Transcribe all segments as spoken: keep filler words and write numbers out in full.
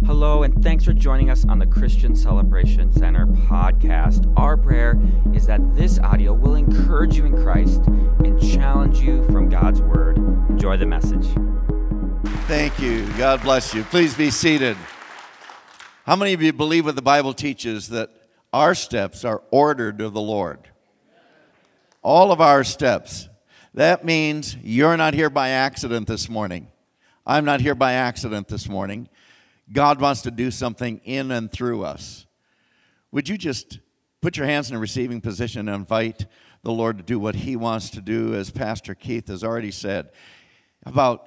Hello, and thanks for joining us on the Christian Celebration Center podcast. Our prayer is that this audio will encourage you in Christ and challenge you from God's Word. Enjoy the message. Thank you. God bless you. Please be seated. How many of you believe what the Bible teaches, that our steps are ordered of the Lord? All of our steps. That means you're not here by accident this morning. I'm not here by accident this morning. God wants to do something in and through us. Would you just put your hands in a receiving position and invite the Lord to do what He wants to do, as Pastor Keith has already said about,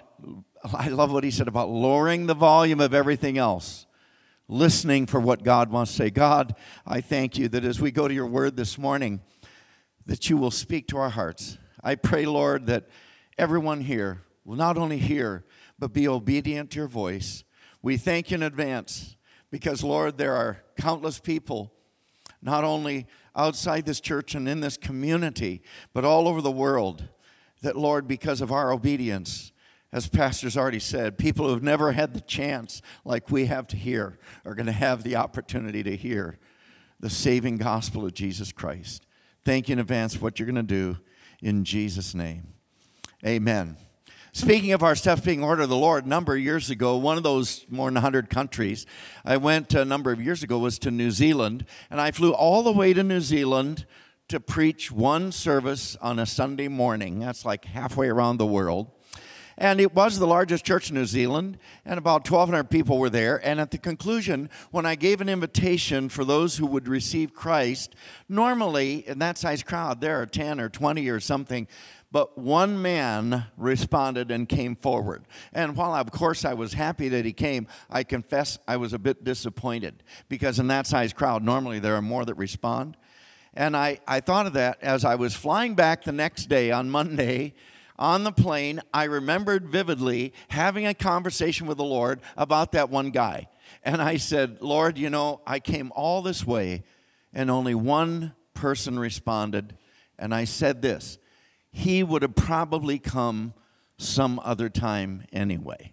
I love what he said about lowering the volume of everything else, listening for what God wants to say. God, I thank you that as we go to your word this morning, that you will speak to our hearts. I pray, Lord, that everyone here will not only hear, but be obedient to your voice. We thank you in advance because, Lord, there are countless people, not only outside this church and in this community, but all over the world, that, Lord, because of our obedience, as Pastor's already said, people who have never had the chance like we have to hear are going to have the opportunity to hear the saving gospel of Jesus Christ. Thank you in advance for what you're going to do in Jesus' name. Amen. Speaking of our steps being ordered of the Lord, a number of years ago, one of those more than one hundred countries, I went a number of years ago, was to New Zealand, and I flew all the way to New Zealand to preach one service on a Sunday morning. That's like halfway around the world. And it was the largest church in New Zealand, and about twelve hundred people were there. And at the conclusion, when I gave an invitation for those who would receive Christ, normally in that size crowd, there are ten or twenty or something, but one man responded and came forward. And while, of course, I was happy that he came, I confess I was a bit disappointed, because in that size crowd, normally there are more that respond. And I, I thought of that as I was flying back the next day on Monday. On the plane, I remembered vividly having a conversation with the Lord about that one guy. And I said, Lord, you know, I came all this way, and only one person responded. And I said this: he would have probably come some other time anyway.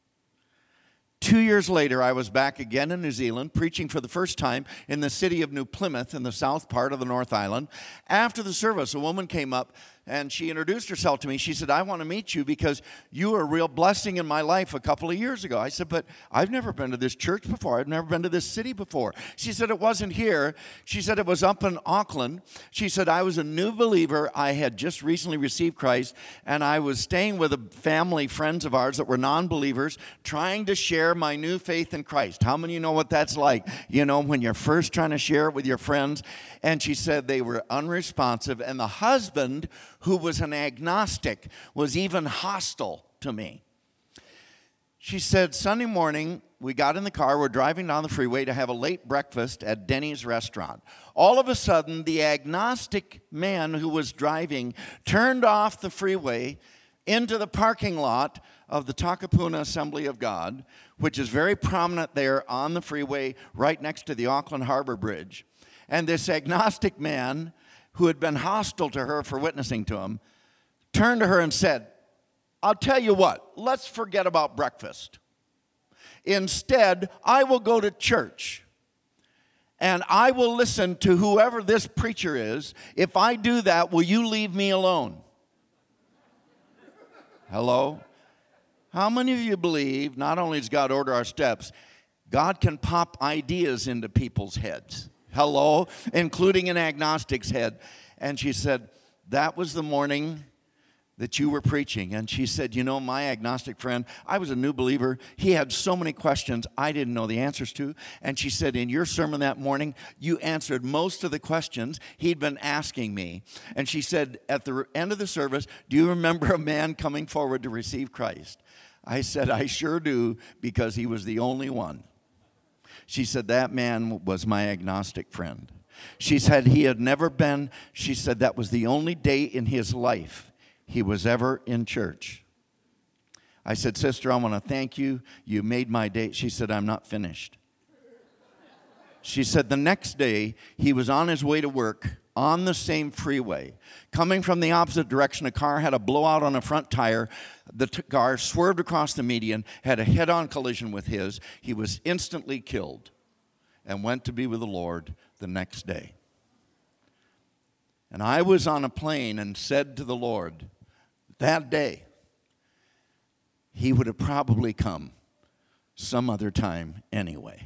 Two years later, I was back again in New Zealand, preaching for the first time in the city of New Plymouth in the south part of the North Island. After the service, a woman came up and she introduced herself to me. She said, I want to meet you because you were a real blessing in my life a couple of years ago. I said, but I've never been to this church before. I've never been to this city before. She said, it wasn't here. She said, it was up in Auckland. She said, I was a new believer. I had just recently received Christ, and I was staying with a family, friends of ours that were non-believers, trying to share my new faith in Christ. How many of you know what that's like? You know, when you're first trying to share it with your friends. And she said they were unresponsive, and the husband, who was an agnostic, was even hostile to me. She said, Sunday morning, we got in the car, we're driving down the freeway to have a late breakfast at Denny's restaurant. All of a sudden, the agnostic man who was driving turned off the freeway into the parking lot of the Takapuna Assembly of God, which is very prominent there on the freeway right next to the Auckland Harbor Bridge. And this agnostic man, who had been hostile to her for witnessing to him, turned to her and said, I'll tell you what, let's forget about breakfast. Instead, I will go to church, and I will listen to whoever this preacher is. If I do that, will you leave me alone? Hello? How many of you believe not only does God order our steps, God can pop ideas into people's heads? Hello? Including an agnostic's head. And she said, that was the morning that you were preaching. And she said, you know, my agnostic friend, I was a new believer. He had so many questions I didn't know the answers to. And she said, in your sermon that morning, you answered most of the questions he'd been asking me. And she said, at the end of the service, do you remember a man coming forward to receive Christ? I said, I sure do, because he was the only one. She said, that man was my agnostic friend. She said he had never been, she said that was the only day in his life he was ever in church. I said, sister, I want to thank you. You made my day. She said, I'm not finished. She said the next day he was on his way to work on the same freeway. Coming from the opposite direction, a car had a blowout on a front tire. The t- car swerved across the median, had a head-on collision with his. He was instantly killed and went to be with the Lord the next day. And I was on a plane and said to the Lord that day, he would have probably come some other time anyway.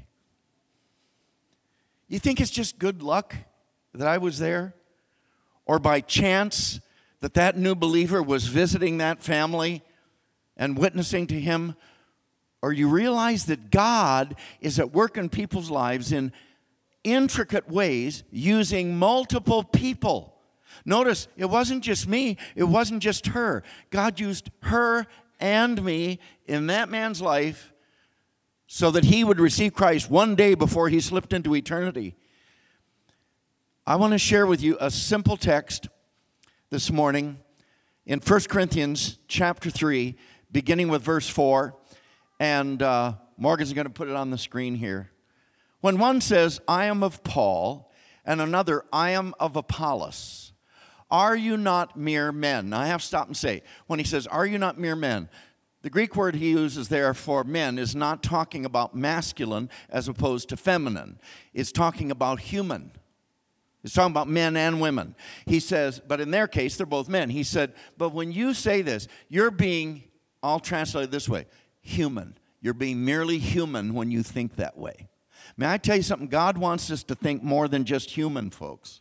You think it's just good luck that I was there? Or by chance that that new believer was visiting that family and witnessing to him? Or you realize that God is at work in people's lives in intricate ways using multiple people. Notice, it wasn't just me, it wasn't just her. God used her and me in that man's life so that he would receive Christ one day before he slipped into eternity. I want to share with you a simple text this morning in First Corinthians chapter three, beginning with verse four. And uh, Morgan's going to put it on the screen here. When one says, I am of Paul, and another, I am of Apollos, are you not mere men? Now I have to stop and say, when he says, are you not mere men? The Greek word he uses there for men is not talking about masculine as opposed to feminine. It's talking about human. It's talking about men and women. He says, but in their case, they're both men. He said, but when you say this, you're being, I'll translate it this way, human. You're being merely human when you think that way. May I tell you something? God wants us to think more than just human, folks.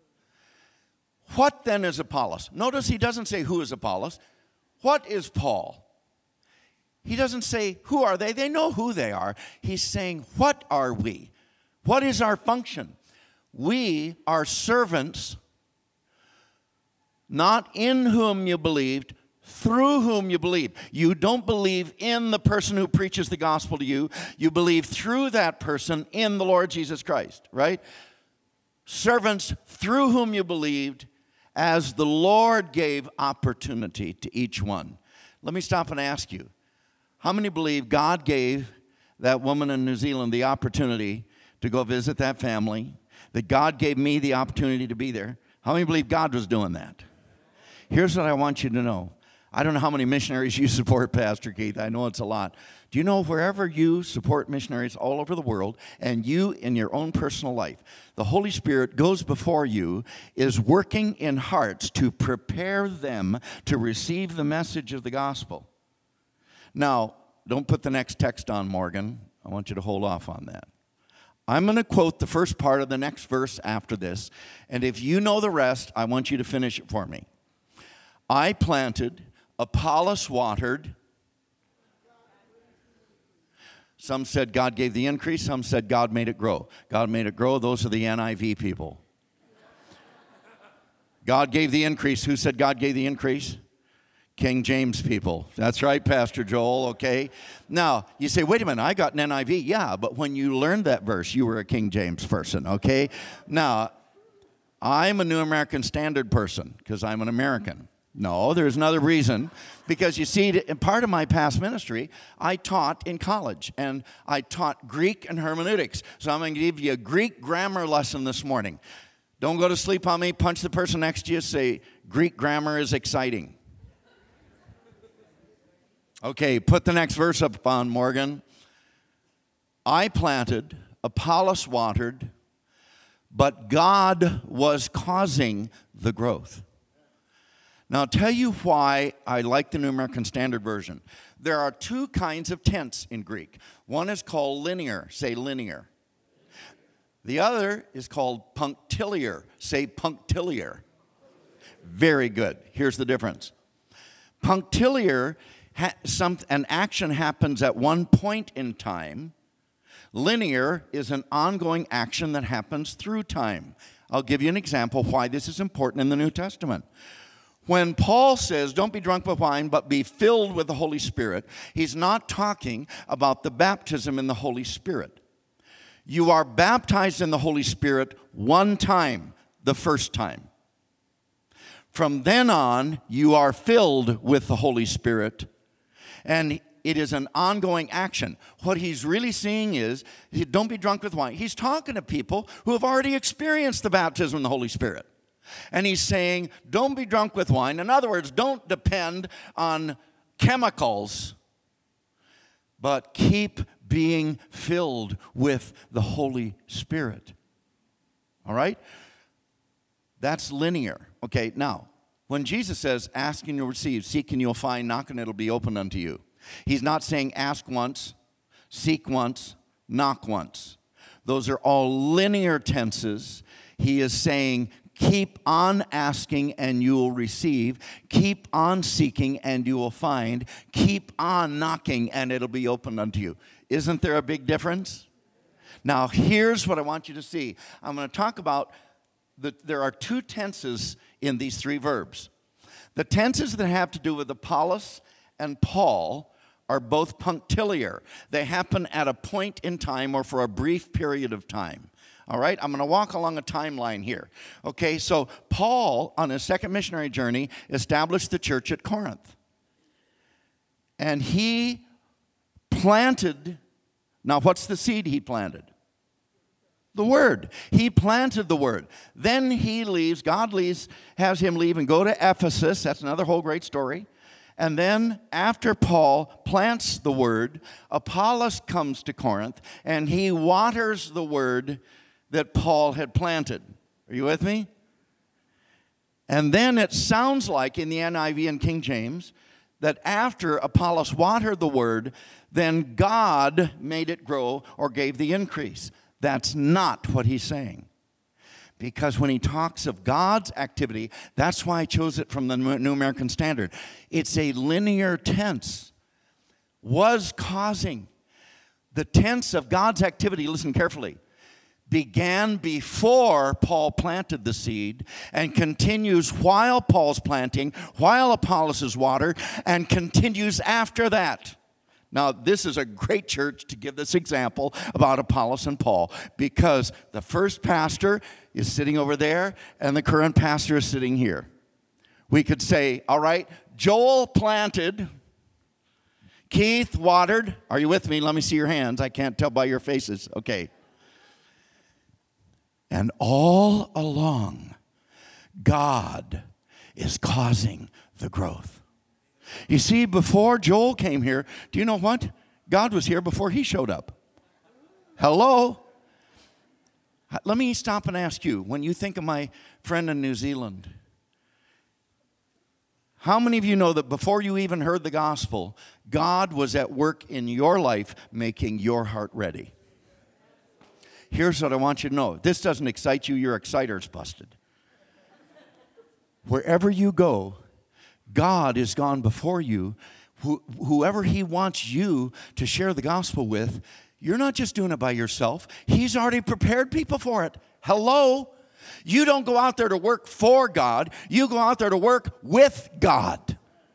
What then is Apollos? Notice he doesn't say who is Apollos. What is Paul? He doesn't say who are they. They know who they are. He's saying what are we? What is our function? We are servants, not in whom you believed, through whom you believe. You don't believe in the person who preaches the gospel to you. You believe through that person in the Lord Jesus Christ, right? Servants through whom you believed, as the Lord gave opportunity to each one. Let me stop and ask you, how many believe God gave that woman in New Zealand the opportunity to go visit that family? That God gave me the opportunity to be there. How many believe God was doing that? Here's what I want you to know. I don't know how many missionaries you support, Pastor Keith. I know it's a lot. Do you know wherever you support missionaries all over the world, and you in your own personal life, the Holy Spirit goes before you, is working in hearts to prepare them to receive the message of the gospel. Now, don't put the next text on, Morgan. I want you to hold off on that. I'm going to quote the first part of the next verse after this, and if you know the rest, I want you to finish it for me. I planted, Apollos watered. Some said God gave the increase, some said God made it grow. God made it grow, those are the N I V people. God gave the increase. Who said God gave the increase? King James people. That's right, Pastor Joel, okay? Now, you say, wait a minute, I got an N I V. Yeah, but when you learned that verse, you were a King James person, okay? Now, I'm a New American Standard person because I'm an American. No, there's another reason. Because you see, in part of my past ministry, I taught in college, and I taught Greek and hermeneutics. So I'm going to give you a Greek grammar lesson this morning. Don't go to sleep on me. Punch the person next to you. Say, Greek grammar is exciting. Okay, put the next verse up on, Morgan. I planted, Apollos watered, but God was causing the growth. Now, I'll tell you why I like the New American Standard Version. There are two kinds of tense in Greek. One is called linear. Say linear. The other is called punctiliar. Say punctiliar. Very good. Here's the difference. Punctiliar, ha- some, an action happens at one point in time. Linear is an ongoing action that happens through time. I'll give you an example why this is important in the New Testament. When Paul says, don't be drunk with wine, but be filled with the Holy Spirit, he's not talking about the baptism in the Holy Spirit. You are baptized in the Holy Spirit one time, the first time. From then on, you are filled with the Holy Spirit. And it is an ongoing action. What he's really saying is, don't be drunk with wine. He's talking to people who have already experienced the baptism in the Holy Spirit. And he's saying, don't be drunk with wine. In other words, don't depend on chemicals, but keep being filled with the Holy Spirit. All right? That's linear. Okay, now, when Jesus says, ask and you'll receive, seek and you'll find, knock and it'll be opened unto you. He's not saying ask once, seek once, knock once. Those are all linear tenses. He is saying, keep on asking and you will receive. Keep on seeking and you will find. Keep on knocking and it'll be opened unto you. Isn't there a big difference? Now, here's what I want you to see. I'm going to talk about the, there are two tenses in these three verbs. The tenses that have to do with Apollos and Paul are both punctiliar. They happen at a point in time or for a brief period of time. All right, I'm going to walk along a timeline here. Okay, so Paul, on his second missionary journey, established the church at Corinth. And he planted, now what's the seed he planted? The Word. He planted the Word. Then he leaves, God leaves, has him leave and go to Ephesus. That's another whole great story. And then after Paul plants the Word, Apollos comes to Corinth and he waters the Word that Paul had planted. Are you with me? And then it sounds like in the N I V and King James that after Apollos watered the Word, then God made it grow or gave the increase. That's not what he's saying. Because when he talks of God's activity, that's why I chose it from the New American Standard. It's a linear tense. Was causing. The tense of God's activity, listen carefully, began before Paul planted the seed and continues while Paul's planting, while Apollos is watered, and continues after that. Now, this is a great church to give this example about Apollos and Paul because the first pastor is sitting over there and the current pastor is sitting here. We could say, all right, Joel planted, Keith watered. Are you with me? Let me see your hands. I can't tell by your faces. Okay. And all along, God is causing the growth. You see, before Joel came here, do you know what? God was here before he showed up. Hello? Let me stop and ask you, when you think of my friend in New Zealand, how many of you know that before you even heard the gospel, God was at work in your life making your heart ready? Here's what I want you to know. If this doesn't excite you, your exciter's busted. Wherever you go, God is gone before you. Wh- whoever he wants you to share the gospel with, you're not just doing it by yourself. He's already prepared people for it. Hello? You don't go out there to work for God. You go out there to work with God.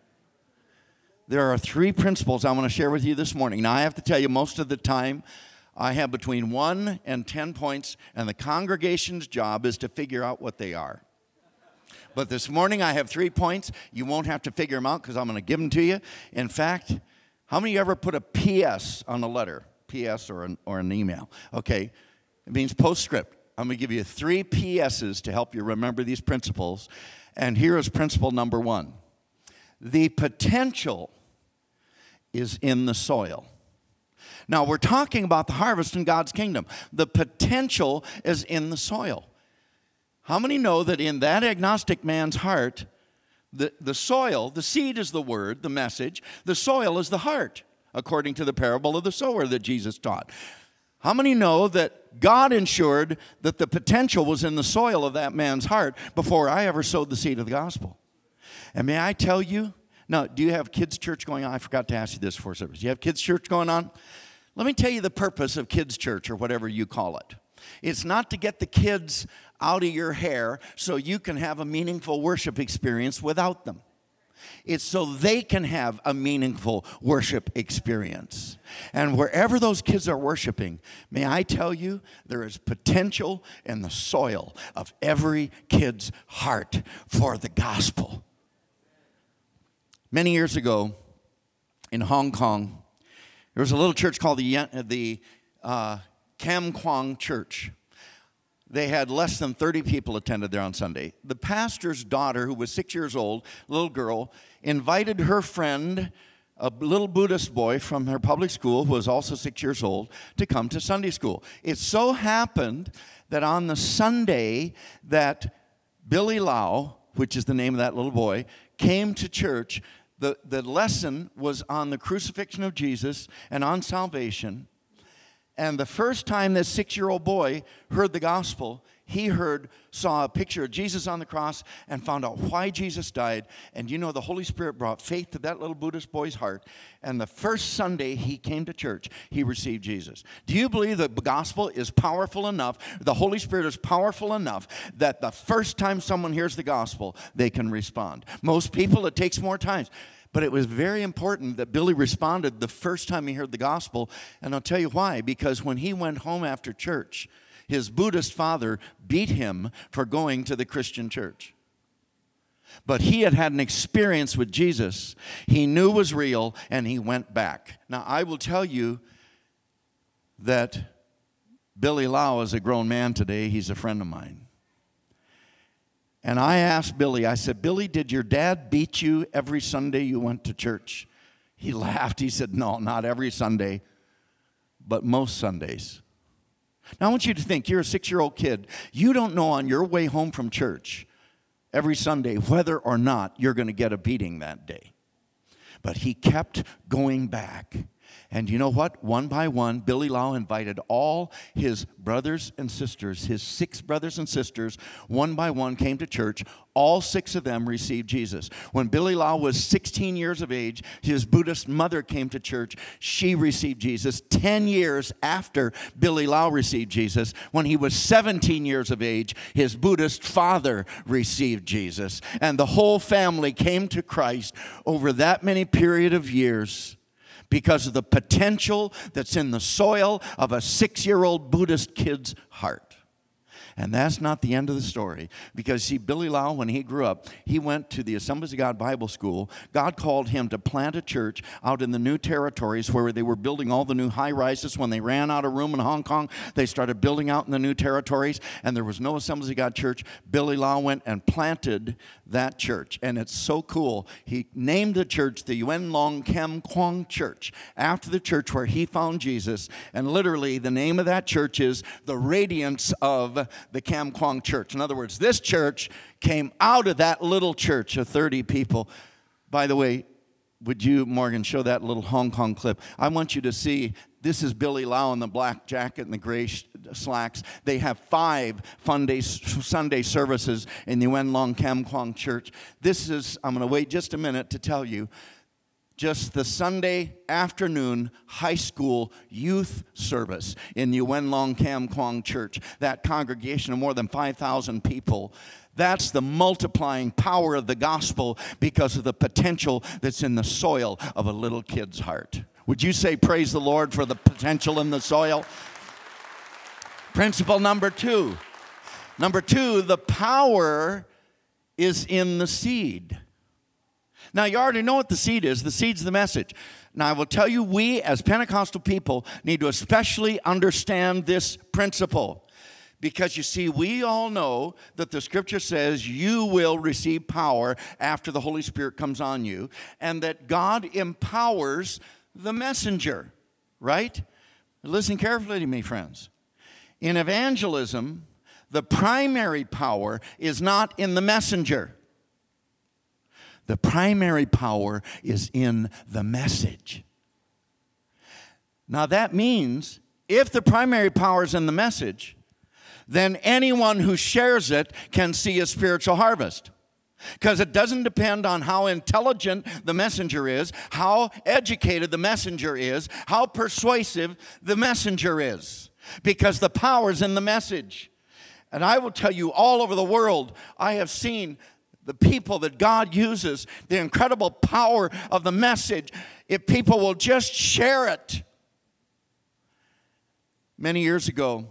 There are three principles I want to share with you this morning. Now, I have to tell you, most of the time, I have between one and ten points, and the congregation's job is to figure out what they are. But this morning I have three points. You won't have to figure them out because I'm going to give them to you. In fact, how many of you ever put a P S on a letter? P S or an, or an email. Okay, it means postscript. I'm going to give you three P S's to help you remember these principles. And here is principle number one. The potential is in the soil. Now, we're talking about the harvest in God's kingdom. The potential is in the soil. How many know that in that agnostic man's heart, the, the soil, the seed is the word, the message, the soil is the heart, according to the parable of the sower that Jesus taught? How many know that God ensured that the potential was in the soil of that man's heart before I ever sowed the seed of the gospel? And may I tell you, now, do you have kids' church going on? I forgot to ask you this before service. Do you have kids' church going on? Let me tell you the purpose of kids' church or whatever you call it. It's not to get the kids out of your hair so you can have a meaningful worship experience without them. It's so they can have a meaningful worship experience. And wherever those kids are worshiping, may I tell you, there is potential in the soil of every kid's heart for the gospel. Many years ago in Hong Kong, There was a little church called the, the uh, Kam Kwang Church. They had less than thirty people attended there on Sunday. The pastor's daughter, who was six years old, little girl, invited her friend, a little Buddhist boy from her public school, who was also six years old, to come to Sunday school. It so happened that on the Sunday that Billy Lau, which is the name of that little boy, came to church, the, the lesson was on the crucifixion of Jesus and on salvation. And the first time this six-year-old boy heard the gospel, he heard, saw a picture of Jesus on the cross and found out why Jesus died. And you know, the Holy Spirit brought faith to that little Buddhist boy's heart. And the first Sunday he came to church, he received Jesus. Do you believe that the gospel is powerful enough, the Holy Spirit is powerful enough, that the first time someone hears the gospel, they can respond? Most people, it takes more time. But it was very important that Billy responded the first time he heard the gospel. And I'll tell you why. Because when he went home after church, his Buddhist father beat him for going to the Christian church. But he had had an experience with Jesus he knew was real, and he went back. Now, I will tell you that Billy Lau is a grown man today. He's a friend of mine. And I asked Billy, I said, Billy, did your dad beat you every Sunday you went to church? He laughed. He said, no, not every Sunday, but most Sundays. Now, I want you to think, you're a six-year-old kid. You don't know on your way home from church every Sunday whether or not you're going to get a beating that day. But he kept going back. And you know what? One by one, Billy Lau invited all his brothers and sisters, his six brothers and sisters, one by one came to church. All six of them received Jesus. When Billy Lau was sixteen years of age, his Buddhist mother came to church. She received Jesus. Ten years after Billy Lau received Jesus, when he was seventeen years of age, his Buddhist father received Jesus. And the whole family came to Christ over that many period of years, because of the potential that's in the soil of a six-year-old Buddhist kid's heart. And that's not the end of the story. Because, see, Billy Lau, when he grew up, he went to the Assemblies of God Bible School. God called him to plant a church out in the new territories where they were building all the new high-rises. When they ran out of room in Hong Kong, they started building out in the new territories, and there was no Assemblies of God church. Billy Lau went and planted that church, and it's so cool. He named the church the Yuen Long Kam Kwang Church, after the church where he found Jesus, and literally the name of that church is the radiance of the Kam Kwang Church. In other words, this church came out of that little church of thirty people. By the way, would you, Morgan, show that little Hong Kong clip? I want you to see, this is Billy Lau in the black jacket and the gray slacks. They have five Sunday, Sunday services in the Yuen Long Kam Kwang Church. This is, I'm going to wait just a minute to tell you, just the Sunday afternoon high school youth service in the Yuen Long Kam Kwang Church. That congregation of more than five thousand people. That's the multiplying power of the gospel because of the potential that's in the soil of a little kid's heart. Would you say praise the Lord for the potential in the soil? Principle number two. Number two, the power is in the seed. Now, you already know what the seed is. The seed's the message. Now, I will tell you, we as Pentecostal people need to especially understand this principle. Because, you see, we all know that the Scripture says you will receive power after the Holy Spirit comes on you, and that God empowers the messenger, right? Listen carefully to me, friends. In evangelism, the primary power is not in the messenger. The primary power is in the message. Now that means if the primary power is in the message, then anyone who shares it can see a spiritual harvest. Because it doesn't depend on how intelligent the messenger is, how educated the messenger is, how persuasive the messenger is. Because the power is in the message. And I will tell you, all over the world, I have seen the people that God uses, the incredible power of the message, if people will just share it. Many years ago,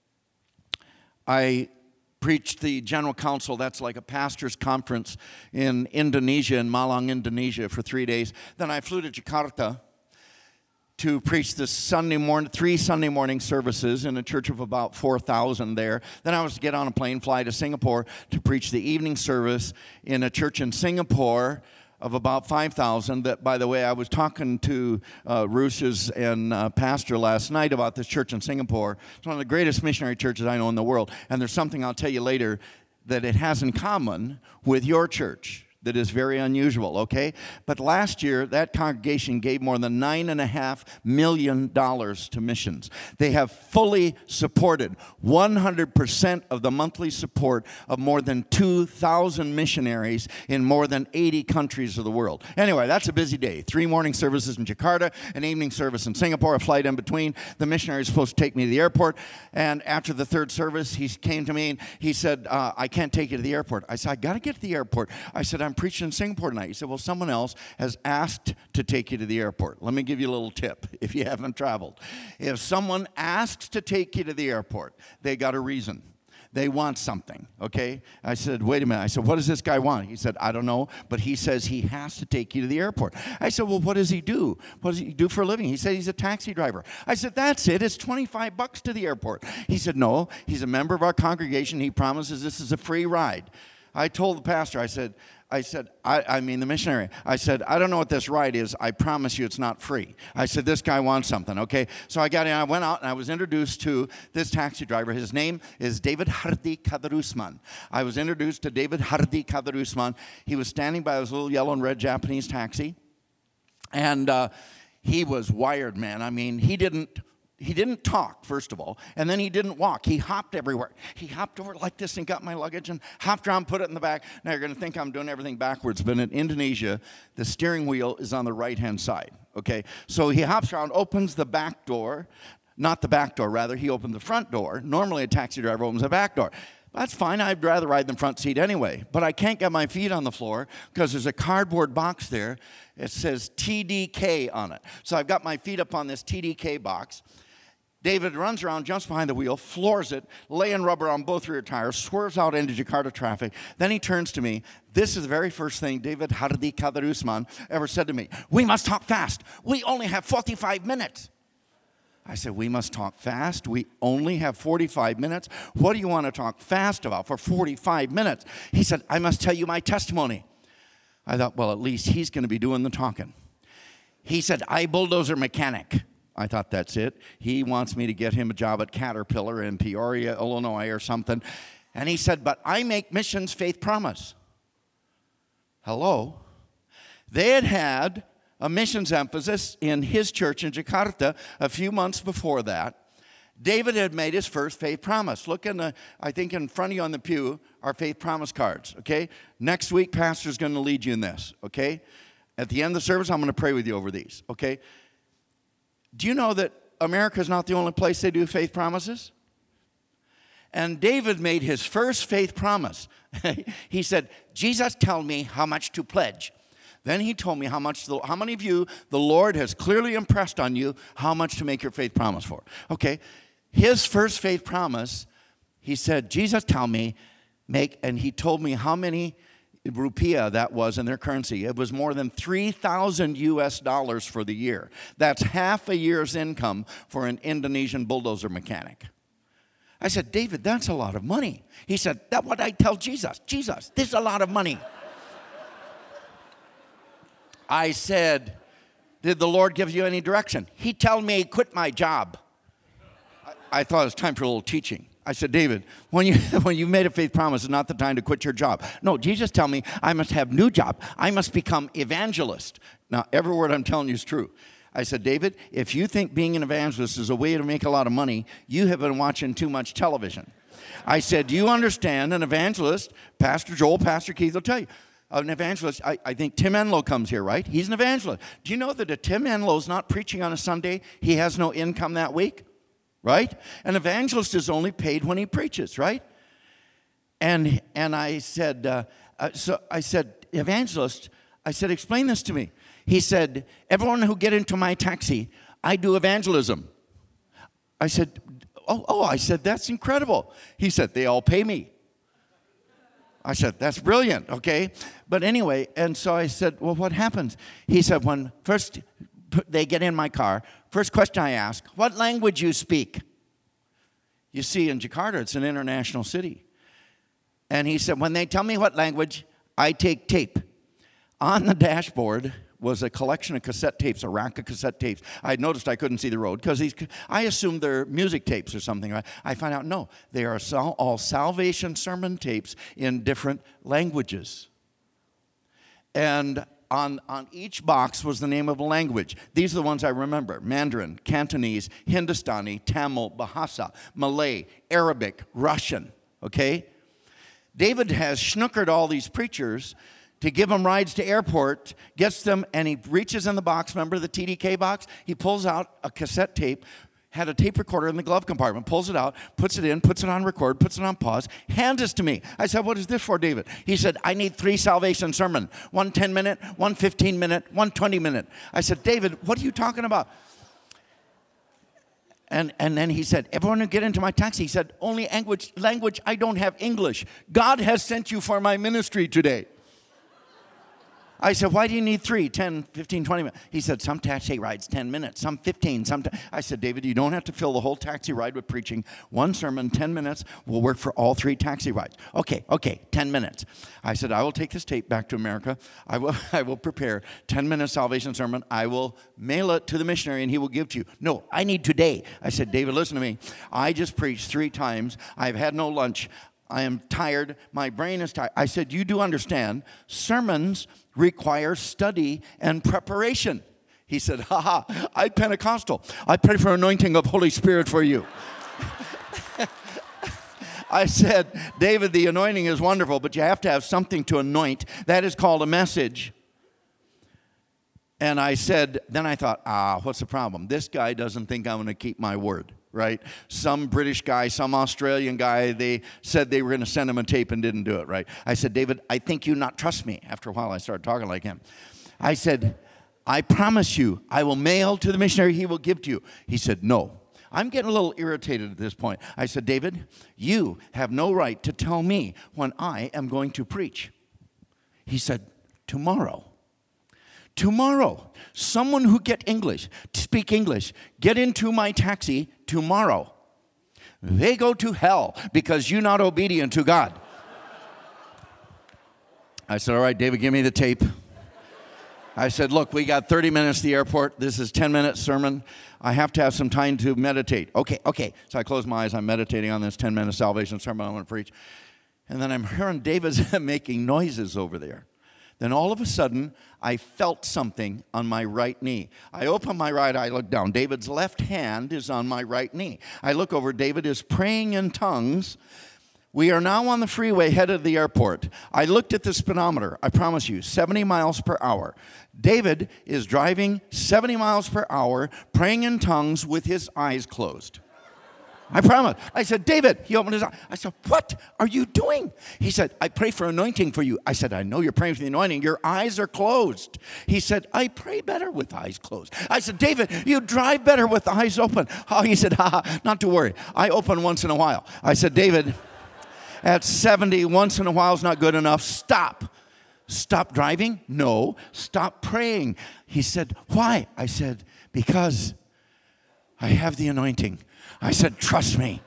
I preached the General Council, that's like a pastor's conference in Indonesia, in Malang, Indonesia, for three days. Then I flew to Jakarta, to preach this Sunday morning, three Sunday morning services in a church of about four thousand there. Then I was to get on a plane, fly to Singapore to preach the evening service in a church in Singapore of about five thousand. That, by the way, I was talking to uh, Roos's and uh, Pastor last night about this church in Singapore. It's one of the greatest missionary churches I know in the world. And there's something I'll tell you later that it has in common with your church that is very unusual, okay? But last year, that congregation gave more than nine and a half million dollars to missions. They have fully supported one hundred percent of the monthly support of more than two thousand missionaries in more than eighty countries of the world. Anyway, that's a busy day. Three morning services in Jakarta, an evening service in Singapore, a flight in between. The missionary is supposed to take me to the airport, and after the third service, he came to me and he said, uh, I can't take you to the airport. I said, I got to get to the airport. I said, I'm preaching in Singapore tonight. He said, well, someone else has asked to take you to the airport. Let me give you a little tip if you haven't traveled. If someone asks to take you to the airport, they got a reason. They want something, okay? I said, wait a minute. I said, what does this guy want? He said, I don't know, but he says he has to take you to the airport. I said, well, what does he do? What does he do for a living? He said he's a taxi driver. I said, that's it. It's twenty-five bucks to the airport. He said, no, he's a member of our congregation. He promises this is a free ride. I told the pastor, I said, I said, I, I mean the missionary, I said, I don't know what this ride is. I promise you it's not free. I said, this guy wants something, okay? So I got in, I went out, and I was introduced to this taxi driver. His name is David Hardy Kadarusman. I was introduced to David Hardy Kadarusman. He was standing by his little yellow and red Japanese taxi, and uh, he was wired, man. I mean, he didn't... He didn't talk, first of all, and then he didn't walk. He hopped everywhere. He hopped over like this and got my luggage and hopped around, put it in the back. Now you're going to think I'm doing everything backwards, but in Indonesia, the steering wheel is on the right-hand side, okay? So he hops around, opens the back door, not the back door, rather, he opened the front door. Normally a taxi driver opens the back door. That's fine. I'd rather ride the front seat anyway. But I can't get my feet on the floor because there's a cardboard box there. It says T D K on it. So I've got my feet up on this T D K box. David runs around, jumps behind the wheel, floors it, laying rubber on both rear tires, swerves out into Jakarta traffic. Then he turns to me. This is the very first thing David Hardy Kadarusman ever said to me. We must talk fast. We only have forty-five minutes. I said, we must talk fast? We only have forty-five minutes? What do you want to talk fast about for forty-five minutes? He said, I must tell you my testimony. I thought, well, at least he's going to be doing the talking. He said, I bulldozer mechanic. I thought, that's it. He wants me to get him a job at Caterpillar in Peoria, Illinois or something. And he said, but I make missions faith promise. Hello? They had had a missions emphasis in his church in Jakarta a few months before that. David had made his first faith promise. Look in the, I think in front of you on the pew, are faith promise cards, okay? Next week, Pastor's going to lead you in this, okay? At the end of the service, I'm going to pray with you over these, okay? Do you know that America is not the only place they do faith promises? And David made his first faith promise. He said, Jesus, tell me how much to pledge. Then he told me how much, the, how many of you the Lord has clearly impressed on you how much to make your faith promise for. Okay, his first faith promise, he said, Jesus, tell me, make, and he told me how many rupiah that was in their currency. It was more than three thousand U S dollars for the year. That's half a year's income for an Indonesian bulldozer mechanic. I said, David, that's a lot of money. He said, that's what I tell Jesus. Jesus, this is a lot of money. I said, did the Lord give you any direction? He told me quit my job. I, I thought it was time for a little teaching. I said, David, when you when you made a faith promise, it's not the time to quit your job. No, Jesus tell me I must have new job. I must become evangelist. Now, every word I'm telling you is true. I said, David, if you think being an evangelist is a way to make a lot of money, you have been watching too much television. I said, do you understand an evangelist? Pastor Joel, Pastor Keith will tell you. An evangelist, I, I think Tim Enlow comes here, right? He's an evangelist. Do you know that if Tim Enlow's not preaching on a Sunday, he has no income that week? Right? An evangelist is only paid when he preaches, right? And and I said, uh, uh, so I said, evangelist, I said, explain this to me. He said, everyone who get into my taxi, I do evangelism. I said, oh, oh, I said, that's incredible. He said, they all pay me. I said, that's brilliant, okay? But anyway, and so I said, well, what happens? He said, when first they get in my car. First question I ask, what language you speak? You see, in Jakarta, it's an international city. And he said, when they tell me what language, I take tape. On the dashboard was a collection of cassette tapes, a rack of cassette tapes. I had noticed I couldn't see the road because I assumed they're music tapes or something. I find out, no, they are all salvation sermon tapes in different languages. And on, on each box was the name of a language. These are the ones I remember: Mandarin, Cantonese, Hindustani, Tamil, Bahasa, Malay, Arabic, Russian, okay? David has snookered all these preachers to give them rides to airport, gets them, and he reaches in the box, remember the T D K box? He pulls out a cassette tape, had a tape recorder in the glove compartment, pulls it out, puts it in, puts it on record, puts it on pause, hands it to me. I said, what is this for, David? He said, I need three salvation sermon, one ten-minute, one fifteen-minute, one twenty-minute. I said, David, what are you talking about? And, and then he said, everyone who get into my taxi, he said, only language, language, I don't have English. God has sent you for my ministry today. I said, why do you need three, ten, fifteen, twenty minutes? He said, some taxi rides ten minutes, some fifteen, some t-. I said, David, you don't have to fill the whole taxi ride with preaching. One sermon, ten minutes, will work for all three taxi rides. Okay, okay, ten minutes. I said, I will take this tape back to America. I will, I will prepare ten-minute salvation sermon. I will mail it to the missionary, and he will give to you. No, I need today. I said, David, listen to me. I just preached three times. I've had no lunch. I am tired. My brain is tired. I said, you do understand, sermons require study and preparation. He said, ha ha, I'm Pentecostal. I pray for anointing of Holy Spirit for you. I said, David, the anointing is wonderful, but you have to have something to anoint. That is called a message. And I said, then I thought, ah, what's the problem? This guy doesn't think I'm going to keep my word. Right? Some British guy, some Australian guy, they said they were going to send him a tape and didn't do it, right? I said, David, I think you not trust me. After a while, I started talking like him. I said, I promise you, I will mail to the missionary, he will give to you. He said, no. I'm getting a little irritated at this point. I said, David, you have no right to tell me when I am going to preach. He said, tomorrow. Tomorrow, someone who get English, speak English, get into my taxi tomorrow. They go to hell because you're not obedient to God. I said, all right, David, give me the tape. I said, look, we got thirty minutes to the airport. This is ten-minute sermon. I have to have some time to meditate. Okay, okay. So I close my eyes. I'm meditating on this ten-minute salvation sermon I'm going to preach. And then I'm hearing David's making noises over there. Then all of a sudden, I felt something on my right knee. I open my right eye, look down. David's left hand is on my right knee. I look over. David is praying in tongues. We are now on the freeway headed to the airport. I looked at the speedometer. I promise you, seventy miles per hour. David is driving seventy miles per hour, praying in tongues with his eyes closed. I promise. I said, David, he opened his eyes. I said, what are you doing? He said, I pray for anointing for you. I said, I know you're praying for the anointing. Your eyes are closed. He said, I pray better with eyes closed. I said, David, you drive better with eyes open. Oh, he said, ha ha, not to worry. I open once in a while. I said, David, at seventy, once in a while is not good enough. Stop. Stop driving? No. Stop praying. He said, why? I said, because I have the anointing. I said, trust me.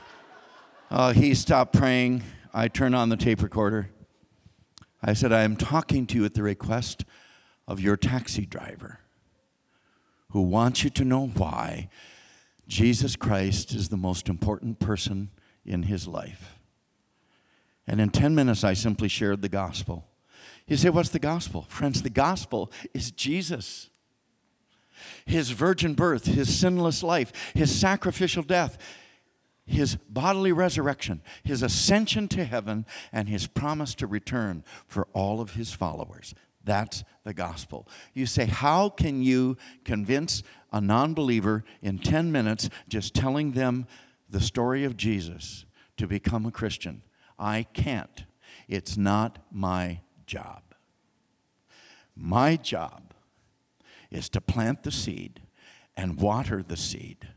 Uh, he stopped praying. I turned on the tape recorder. I said, I am talking to you at the request of your taxi driver who wants you to know why Jesus Christ is the most important person in his life. And in ten minutes, I simply shared the gospel. You say, what's the gospel? Friends, the gospel is Jesus. His virgin birth, his sinless life, his sacrificial death, his bodily resurrection, his ascension to heaven, and his promise to return for all of his followers. That's the gospel. You say, how can you convince a non-believer in ten minutes just telling them the story of Jesus to become a Christian? I can't. It's not my job. My job is to plant the seed and water the seed.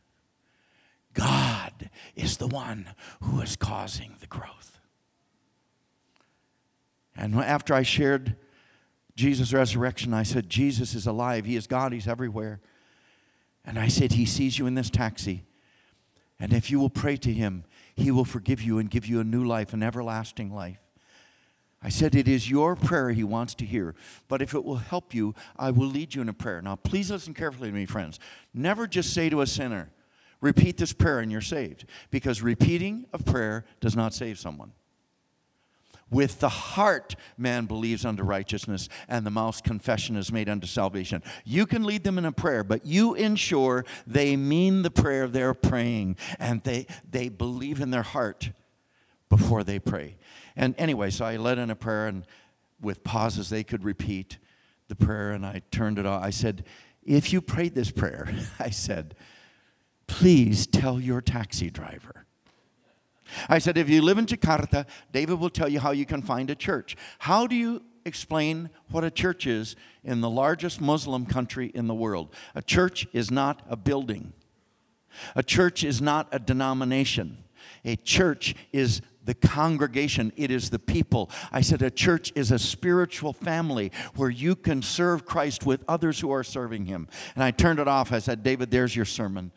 God is the one who is causing the growth. And after I shared Jesus' resurrection. I said, Jesus is alive. He is God. He's everywhere. And I said, he sees you in this taxi. And if you will pray to him, he will forgive you and give you a new life, an everlasting life. I said, it is your prayer he wants to hear. But if it will help you, I will lead you in a prayer. Now, please listen carefully to me, friends. Never just say to a sinner, repeat this prayer and you're saved. Because repeating a prayer does not save someone. With the heart, man believes unto righteousness, and the mouth's confession is made unto salvation. You can lead them in a prayer, but you ensure they mean the prayer they're praying, and they, they believe in their heart before they pray. And anyway, so I led in a prayer, and with pauses, they could repeat the prayer, and I turned it off. I said, if you prayed this prayer, I said, please tell your taxi driver. I said, if you live in Jakarta, David will tell you how you can find a church. How do you explain what a church is in the largest Muslim country in the world? A church is not a building. A church is not a denomination. A church is the congregation. It is the people. I said, a church is a spiritual family where you can serve Christ with others who are serving him. And I turned it off. I said, David, there's your sermon.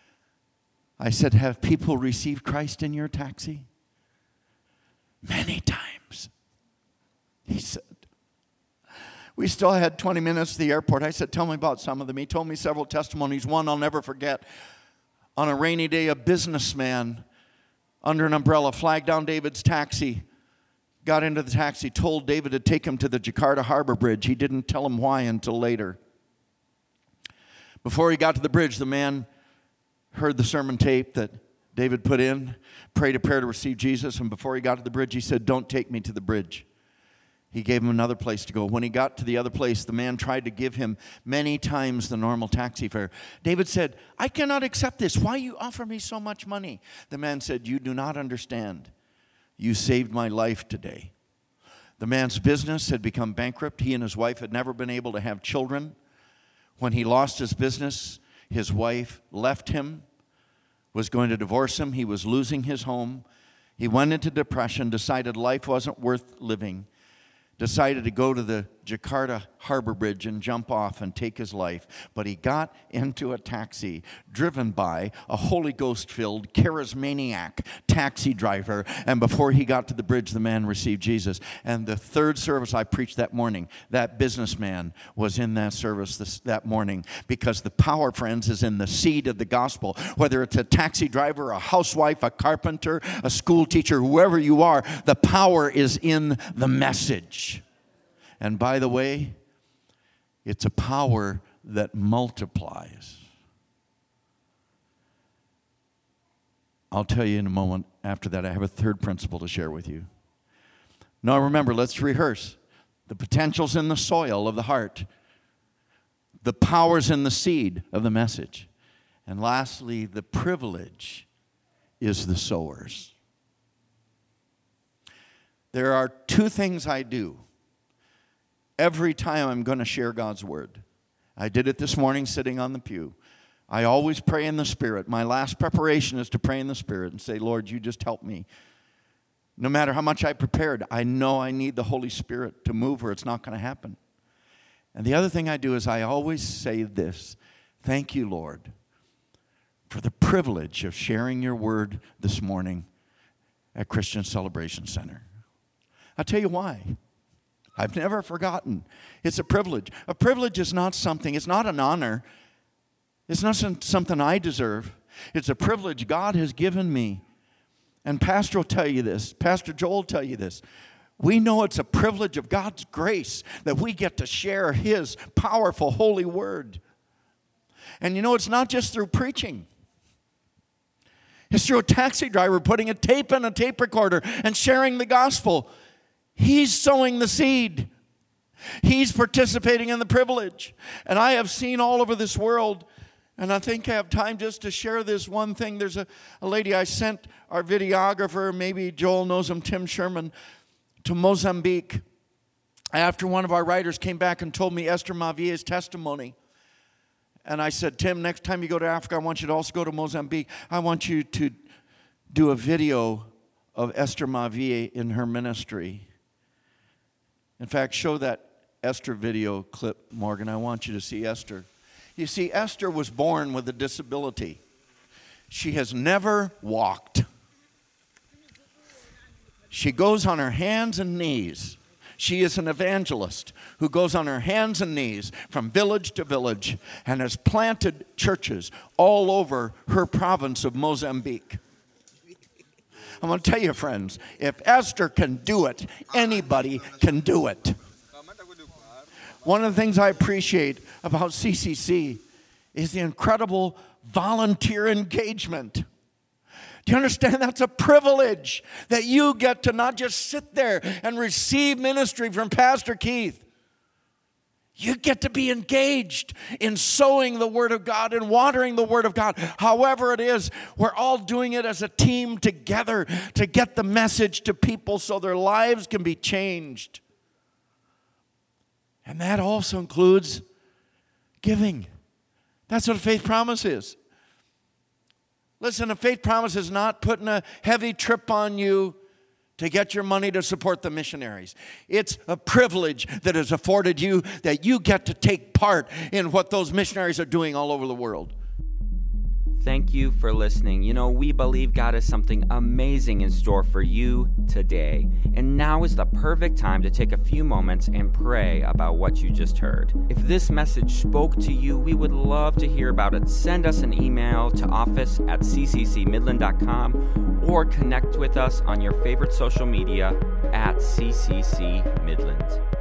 I said, have people received Christ in your taxi? Many times. He said, we still had twenty minutes to the airport. I said, tell me about some of them. He told me several testimonies. One I'll never forget. On a rainy day, a businessman under an umbrella flagged down David's taxi, got into the taxi, told David to take him to the Jakarta Harbor Bridge. He didn't tell him why until later. Before he got to the bridge, the man heard the sermon tape that David put in, prayed a prayer to receive Jesus, and before he got to the bridge, he said, don't take me to the bridge. He gave him another place to go. When he got to the other place, the man tried to give him many times the normal taxi fare. David said, I cannot accept this. Why you offer me so much money? The man said, you do not understand. You saved my life today. The man's business had become bankrupt. He and his wife had never been able to have children. When he lost his business, his wife left him, was going to divorce him. He was losing his home. He went into depression, decided life wasn't worth living, decided to go to the Jakarta Harbor Bridge and jump off and take his life. But he got into a taxi driven by a Holy Ghost-filled, charismaniac taxi driver. And before he got to the bridge, the man received Jesus. And the third service I preached that morning, that businessman was in that service this, that morning. Because the power, friends, is in the seed of the gospel. Whether it's a taxi driver, a housewife, a carpenter, a school teacher, whoever you are, the power is in the message. And by the way, it's a power that multiplies. I'll tell you in a moment after that. I have a third principle to share with you. Now remember, let's rehearse. The potential's in the soil of the heart. The power's in the seed of the message. And lastly, the privilege is the sowers. There are two things I do every time I'm going to share God's word. I did it this morning sitting on the pew. I always pray in the Spirit. My last preparation is to pray in the Spirit and say, Lord, you just help me. No matter how much I prepared, I know I need the Holy Spirit to move or it's not going to happen. And the other thing I do is I always say this, thank you, Lord, for the privilege of sharing your word this morning at Christian Celebration Center. I'll tell you why. I've never forgotten. It's a privilege. A privilege is not something, it's not an honor. It's not something I deserve. It's a privilege God has given me. And Pastor will tell you this. Pastor Joel will tell you this. We know it's a privilege of God's grace that we get to share his powerful, holy word. And you know, it's not just through preaching. It's through a taxi driver putting a tape in a tape recorder and sharing the gospel. He's sowing the seed. He's participating in the privilege. And I have seen all over this world, and I think I have time just to share this one thing. There's a, a lady I sent, our videographer, maybe Joel knows him, Tim Sherman, to Mozambique. After one of our writers came back and told me Esther Mavie's testimony. And I said, Tim, next time you go to Africa, I want you to also go to Mozambique. I want you to do a video of Esther Mavie in her ministry. In fact, show that Esther video clip, Morgan. I want you to see Esther. You see, Esther was born with a disability. She has never walked. She goes on her hands and knees. She is an evangelist who goes on her hands and knees from village to village and has planted churches all over her province of Mozambique. I'm going to tell you, friends, if Esther can do it, anybody can do it. One of the things I appreciate about C C C is the incredible volunteer engagement. Do you understand? That's a privilege that you get to not just sit there and receive ministry from Pastor Keith. You get to be engaged in sowing the Word of God and watering the Word of God. However it is, we're all doing it as a team together to get the message to people so their lives can be changed. And that also includes giving. That's what a faith promise is. Listen, a faith promise is not putting a heavy trip on you to get your money to support the missionaries. It's a privilege that is afforded you that you get to take part in what those missionaries are doing all over the world. Thank you for listening. You know, we believe God has something amazing in store for you today. And now is the perfect time to take a few moments and pray about what you just heard. If this message spoke to you, we would love to hear about it. Send us an email to office at c c c midland dot com or connect with us on your favorite social media at C C C Midland.